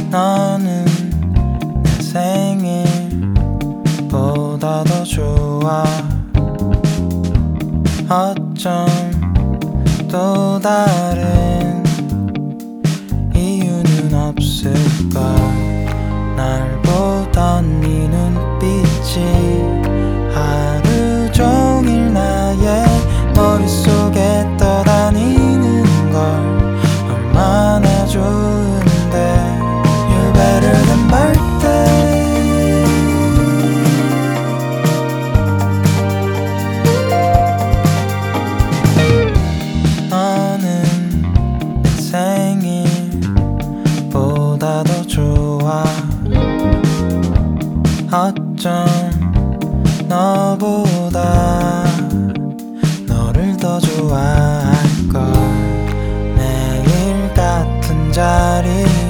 너는 내 생일보다 더 좋아. 어쩜 또 다른 이유는 없을까. 날 보던 네 눈빛이 하루 종일 나의 머릿속에 떠다니는 걸 얼마나 좋은데. You're better than birthday. 너는 내 생일보다 더 좋아. 어쩜 너보다 너를 더 좋아할걸. 매일 같은 자리